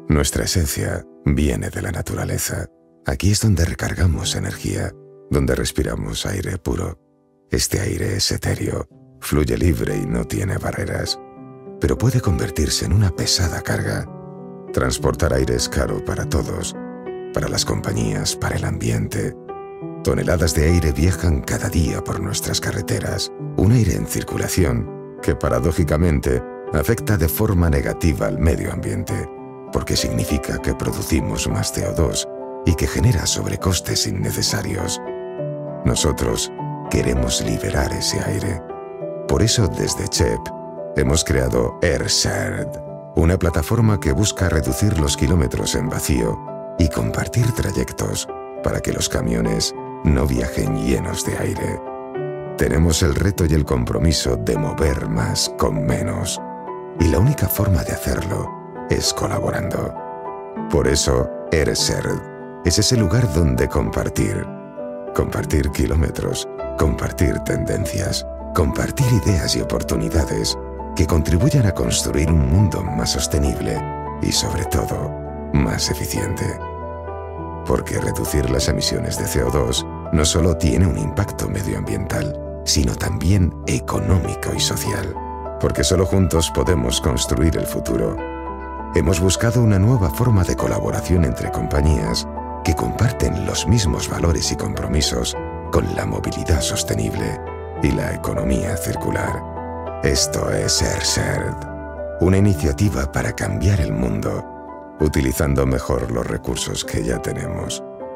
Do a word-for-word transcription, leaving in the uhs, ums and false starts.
Nuestra esencia viene de la naturaleza. Aquí es donde recargamos energía, donde respiramos aire puro. Este aire es etéreo, fluye libre y no tiene barreras, pero puede convertirse en una pesada carga. Transportar aire es caro para todos, para las compañías, para el ambiente. Toneladas de aire viajan cada día por nuestras carreteras, un aire en circulación que paradójicamente afecta de forma negativa al medio ambiente, porque significa que producimos más C O dos y que genera sobrecostes innecesarios. Nosotros queremos liberar ese aire. Por eso desde CHEP hemos creado AirShared, una plataforma que busca reducir los kilómetros en vacío y compartir trayectos para que los camiones no viajen llenos de aire. Tenemos el reto y el compromiso de mover más con menos. Y la única forma de hacerlo es colaborando. Por eso, AirShared es ese lugar donde compartir. Compartir kilómetros, compartir tendencias, compartir ideas y oportunidades que contribuyan a construir un mundo más sostenible y, sobre todo, más eficiente. Porque reducir las emisiones de C O dos no solo tiene un impacto medioambiental, sino también económico y social. Porque solo juntos podemos construir el futuro. Hemos buscado una nueva forma de colaboración entre compañías que comparten los mismos valores y compromisos con la movilidad sostenible y la economía circular. Esto es AirShared, una iniciativa para cambiar el mundo, utilizando mejor los recursos que ya tenemos.